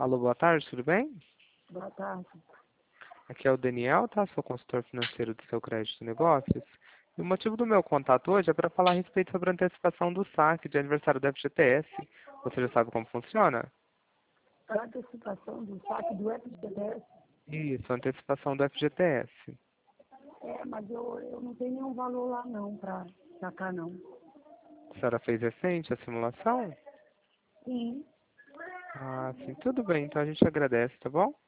Alô, boa tarde, tudo bem? Boa tarde. Aqui é o Daniel, tá? Sou consultor financeiro do seu crédito e negócios. E o motivo do meu contato hoje é para falar a respeito sobre a antecipação do saque de aniversário da FGTS. Você já sabe como funciona? A antecipação do saque do FGTS, Isso, antecipação do FGTS. mas eu não tenho nenhum valor lá não, para sacar não. A senhora fez recente a simulação? Sim. Ah, sim, tudo bem, então a gente agradece, tá bom?